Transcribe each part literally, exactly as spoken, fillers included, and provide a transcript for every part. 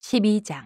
십이 장.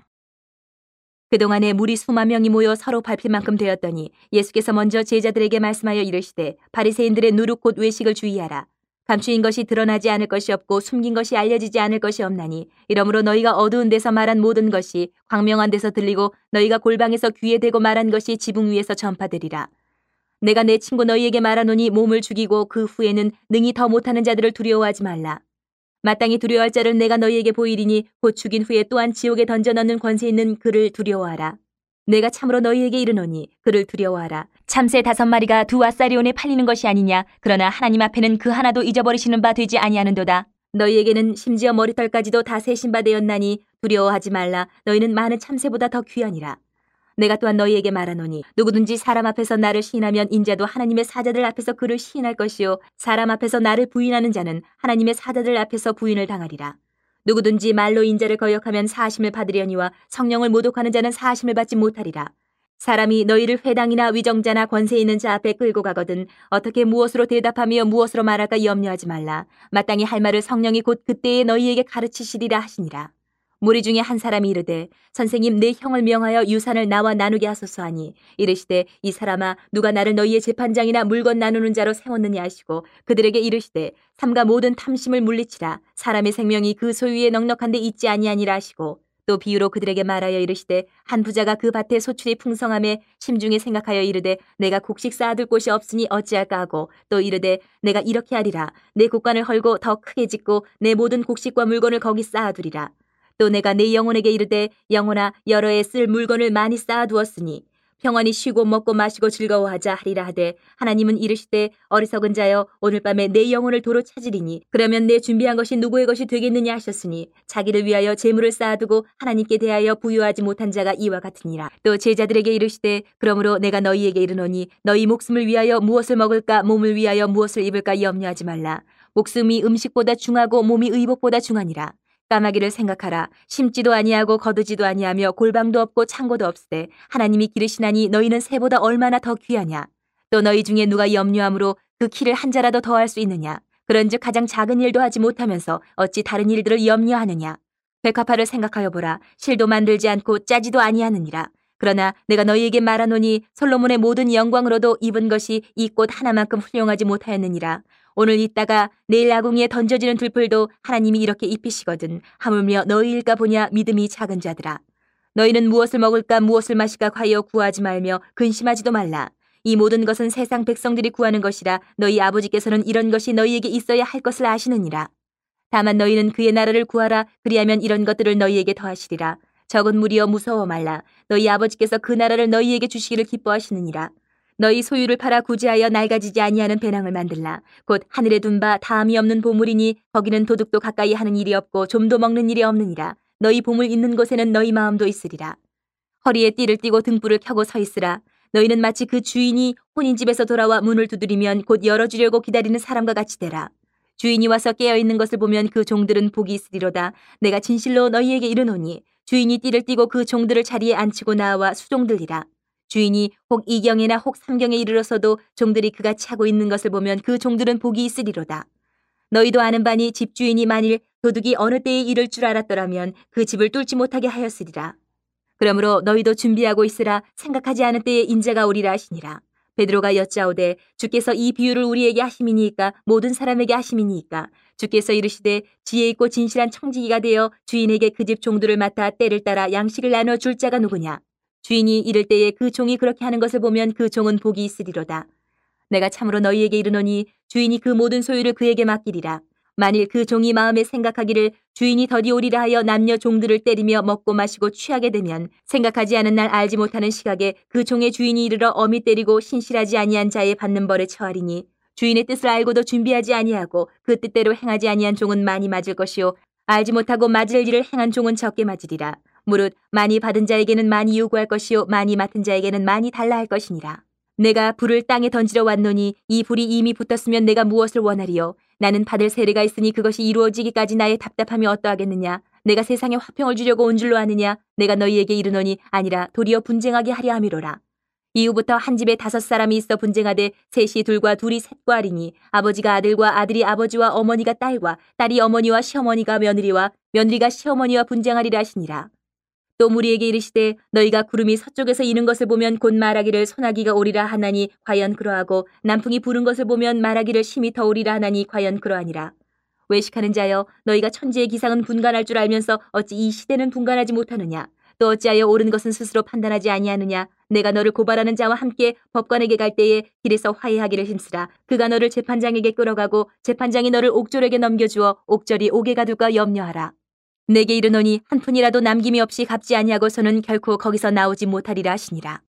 그동안에 무리 수만 명이 모여 서로 밟힐 만큼 되었더니 예수께서 먼저 제자들에게 말씀하여 이르시되 바리새인들의 누룩 곧 외식을 주의하라. 감추인 것이 드러나지 않을 것이 없고 숨긴 것이 알려지지 않을 것이 없나니 이러므로 너희가 어두운 데서 말한 모든 것이 광명한 데서 들리고 너희가 골방에서 귀에 대고 말한 것이 지붕 위에서 전파되리라. 내가 내 친구 너희에게 말하노니 몸을 죽이고 그 후에는 능히 더 못하는 자들을 두려워하지 말라. 마땅히 두려워할 자를 내가 너희에게 보이리니 곧 죽인 후에 또한 지옥에 던져 넣는 권세 있는 그를 두려워하라. 내가 참으로 너희에게 이르노니 그를 두려워하라. 참새 다섯 마리가 두 아사리온에 팔리는 것이 아니냐. 그러나 하나님 앞에는 그 하나도 잊어버리시는 바 되지 아니하는도다. 너희에게는 심지어 머리털까지도 다 세신 바 되었나니 두려워하지 말라. 너희는 많은 참새보다 더 귀하니라. 내가 또한 너희에게 말하노니 누구든지 사람 앞에서 나를 시인하면 인자도 하나님의 사자들 앞에서 그를 시인할 것이요 사람 앞에서 나를 부인하는 자는 하나님의 사자들 앞에서 부인을 당하리라. 누구든지 말로 인자를 거역하면 사하심을 받으려니와 성령을 모독하는 자는 사하심을 받지 못하리라. 사람이 너희를 회당이나 위정자나 권세 있는 자 앞에 끌고 가거든 어떻게 무엇으로 대답하며 무엇으로 말할까 염려하지 말라. 마땅히 할 말을 성령이 곧 그때에 너희에게 가르치시리라 하시니라. 무리 중에 한 사람이 이르되 선생님 내 형을 명하여 유산을 나와 나누게 하소서 하니 이르시되 이 사람아 누가 나를 너희의 재판장이나 물건 나누는 자로 세웠느냐 하시고 그들에게 이르시되 삼가 모든 탐심을 물리치라. 사람의 생명이 그 소유에 넉넉한데 있지 아니하니라 하시고 또 비유로 그들에게 말하여 이르시되 한 부자가 그 밭에 소출이 풍성함에 심중에 생각하여 이르되 내가 곡식 쌓아둘 곳이 없으니 어찌할까 하고 또 이르되 내가 이렇게 하리라. 내 곡간을 헐고 더 크게 짓고 내 모든 곡식과 물건을 거기 쌓아두리라. 또 내가 내 영혼에게 이르되 영혼아 여러 해 쓸 물건을 많이 쌓아두었으니 평안히 쉬고 먹고 마시고 즐거워하자 하리라 하되 하나님은 이르시되 어리석은 자여 오늘 밤에 내 영혼을 도로 찾으리니 그러면 내 준비한 것이 누구의 것이 되겠느냐 하셨으니 자기를 위하여 재물을 쌓아두고 하나님께 대하여 부유하지 못한 자가 이와 같으니라. 또 제자들에게 이르시되 그러므로 내가 너희에게 이르노니 너희 목숨을 위하여 무엇을 먹을까 몸을 위하여 무엇을 입을까 염려하지 말라. 목숨이 음식보다 중하고 몸이 의복보다 중하니라. 까마귀를 생각하라. 심지도 아니하고 거두지도 아니하며 골방도 없고 창고도 없으되 하나님이 기르시나니 너희는 새보다 얼마나 더 귀하냐. 또 너희 중에 누가 염려함으로 그 키를 한 자라도 더할 수 있느냐. 그런즉 가장 작은 일도 하지 못하면서 어찌 다른 일들을 염려하느냐. 백합화를 생각하여 보라. 실도 만들지 않고 짜지도 아니하느니라. 그러나 내가 너희에게 말하노니 솔로몬의 모든 영광으로도 입은 것이 이 꽃 하나만큼 훌륭하지 못하였느니라. 오늘 있다가 내일 아궁이에 던져지는 들풀도 하나님이 이렇게 입히시거든 하물며 너희일까 보냐 믿음이 작은 자들아. 너희는 무엇을 먹을까 무엇을 마실까 과여 구하지 말며 근심하지도 말라. 이 모든 것은 세상 백성들이 구하는 것이라 너희 아버지께서는 이런 것이 너희에게 있어야 할 것을 아시느니라. 다만 너희는 그의 나라를 구하라. 그리하면 이런 것들을 너희에게 더하시리라. 적은 무리여 무서워 말라. 너희 아버지께서 그 나라를 너희에게 주시기를 기뻐하시느니라. 너희 소유를 팔아 구제하여 낡아지지 아니하는 배낭을 만들라. 곧 하늘에 둔 바 다함이 없는 보물이니 거기는 도둑도 가까이 하는 일이 없고 좀도 먹는 일이 없느니라. 너희 보물 있는 곳에는 너희 마음도 있으리라. 허리에 띠를 띠고 등불을 켜고 서 있으라. 너희는 마치 그 주인이 혼인집에서 돌아와 문을 두드리면 곧 열어주려고 기다리는 사람과 같이 되라. 주인이 와서 깨어있는 것을 보면 그 종들은 복이 있으리로다. 내가 진실로 너희에게 이르노니 주인이 띠를 띠고 그 종들을 자리에 앉히고 나와 수종들이라. 주인이 혹 이경에나 혹 삼경에 이르러서도 종들이 그같이 하고 있는 것을 보면 그 종들은 복이 있으리로다. 너희도 아는 바니 집주인이 만일 도둑이 어느 때에 이를 줄 알았더라면 그 집을 뚫지 못하게 하였으리라. 그러므로 너희도 준비하고 있으라. 생각하지 않은 때에 인자가 오리라 하시니라. 베드로가 여짜오되 주께서 이 비유를 우리에게 하심이니까 모든 사람에게 하심이니까. 주께서 이르시되 지혜 있고 진실한 청지기가 되어 주인에게 그 집 종들을 맡아 때를 따라 양식을 나눠 줄 자가 누구냐. 주인이 이를 때에 그 종이 그렇게 하는 것을 보면 그 종은 복이 있으리로다. 내가 참으로 너희에게 이르노니 주인이 그 모든 소유를 그에게 맡기리라. 만일 그 종이 마음에 생각하기를 주인이 더디 오리라 하여 남녀 종들을 때리며 먹고 마시고 취하게 되면 생각하지 않은 날 알지 못하는 시각에 그 종의 주인이 이르러 엄히 때리고 신실하지 아니한 자의 받는 벌에 처하리니 주인의 뜻을 알고도 준비하지 아니하고 그 뜻대로 행하지 아니한 종은 많이 맞을 것이요 알지 못하고 맞을 일을 행한 종은 적게 맞으리라. 무릇 많이 받은 자에게는 많이 요구할 것이요 많이 맡은 자에게는 많이 달라 할 것이니라. 내가 불을 땅에 던지러 왔노니 이 불이 이미 붙었으면 내가 무엇을 원하리요. 나는 받을 세례가 있으니 그것이 이루어지기까지 나의 답답함이 어떠하겠느냐. 내가 세상에 화평을 주려고 온 줄로 아느냐. 내가 너희에게 이르노니 아니라 도리어 분쟁하게 하려 함이로라. 이후부터 한 집에 다섯 사람이 있어 분쟁하되 셋이 둘과 둘이 셋과 하리니 아버지가 아들과 아들이 아버지와 어머니가 딸과 딸이 어머니와 시어머니가 며느리와 며느리가 시어머니와 분쟁하리라 하시니라. 또 무리에게 이르시되 너희가 구름이 서쪽에서 이는 것을 보면 곧 말하기를 소나기가 오리라 하나니 과연 그러하고 남풍이 부는 것을 보면 말하기를 심히 더 오리라 하나니 과연 그러하니라. 외식하는 자여, 너희가 천지의 기상은 분간할 줄 알면서 어찌 이 시대는 분간하지 못하느냐? 또 어찌하여 옳은 것은 스스로 판단하지 아니하느냐? 내가 너를 고발하는 자와 함께 법관에게 갈 때에 길에서 화해하기를 힘쓰라. 그가 너를 재판장에게 끌어가고 재판장이 너를 옥졸에게 넘겨주어 옥졸이 옥에 가둘까 염려하라. 내게 이르노니 한 푼이라도 남김이 없이 갚지 아니하고서는 결코 거기서 나오지 못하리라 하시니라.